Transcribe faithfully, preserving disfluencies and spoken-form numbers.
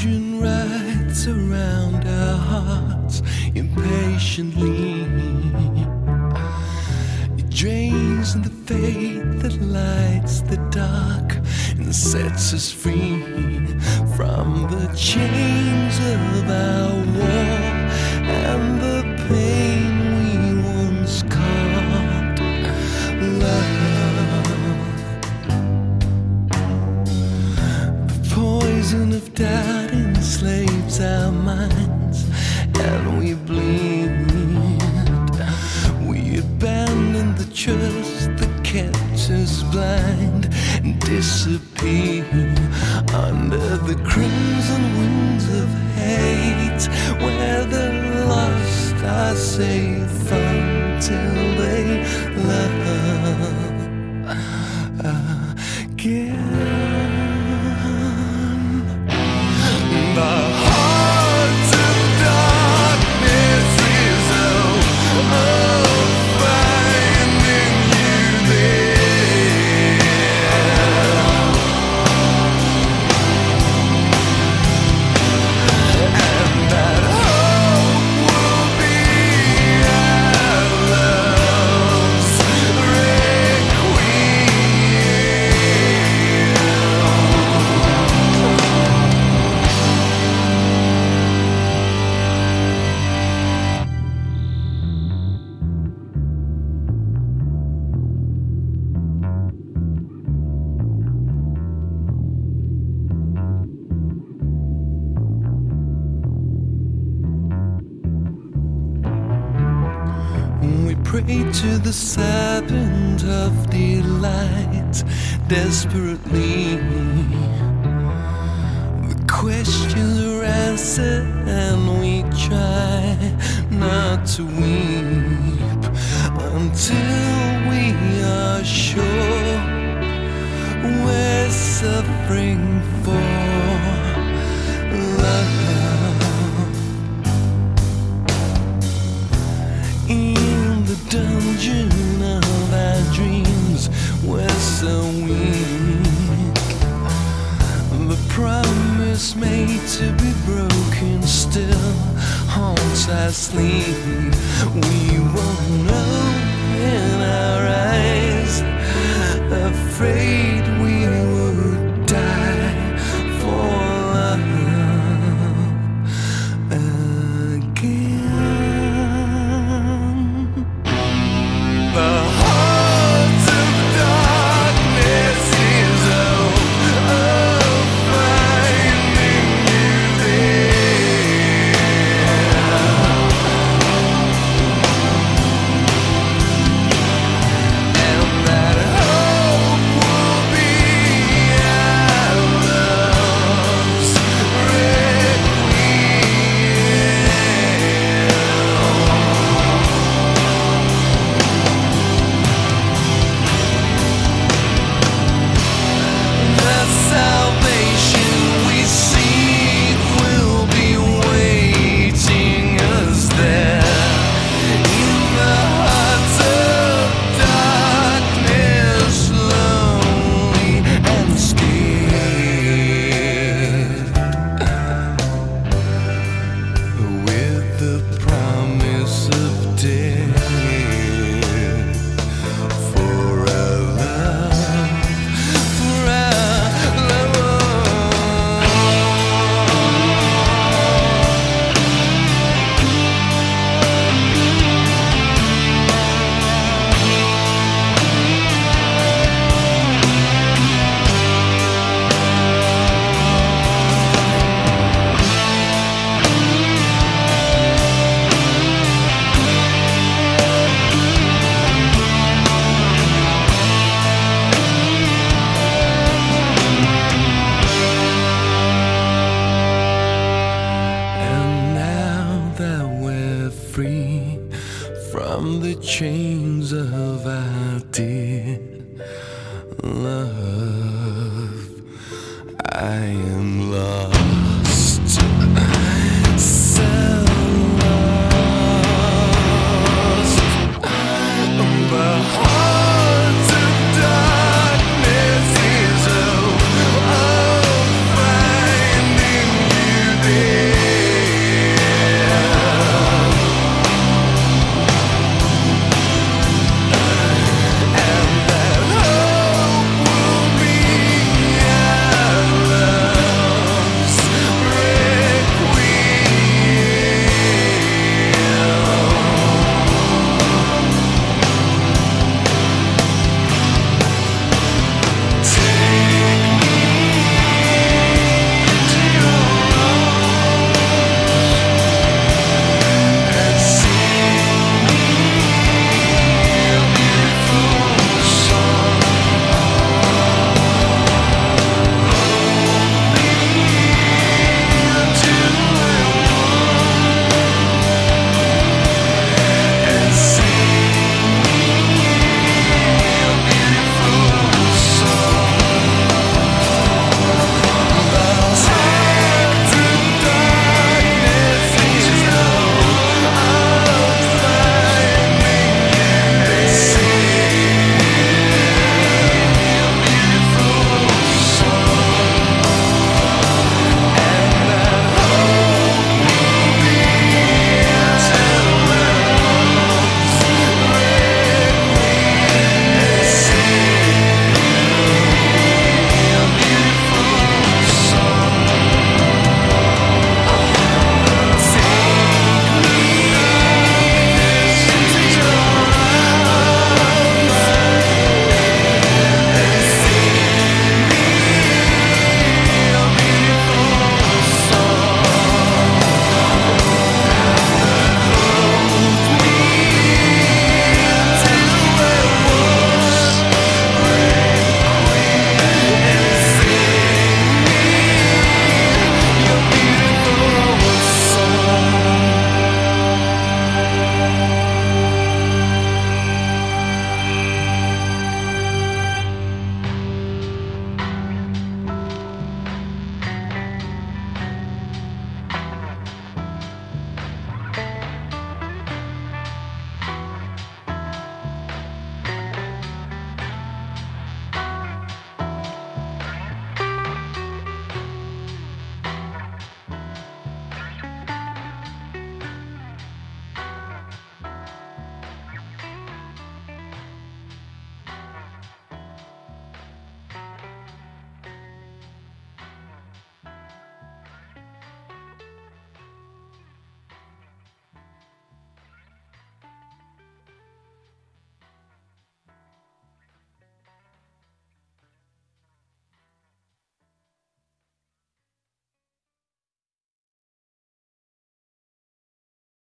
illusion writes around our hearts impatiently. It drains the faith that lights the dark and sets us free from the chains of our war and the pain we once called love. The poison of doubt enslaves our minds and we bleed. We abandon the trust that kept us blind and disappear under the crimson wings of hate, where the lost are safe until they love again. The heart of darkness is oh, finding you there, and that hope will be our love's requiem. We pray to the serpent of delight desperately. The questions are answered and we try not to weep until we are sure we're suffering for love. In the dungeon of our dreams, we're so weak. The promise made to be broken still haunts our sleep. We won't open our eyes, afraid we would die for love again. The heart of darkness is oh, oh, finding you there, and that hope will be our love's requiem. The salvation we seek will be waiting us there in the hearts of darkness, lonely and scared, with the promise of death for our love, for our love. And now that we're free from the chains of our dear love, I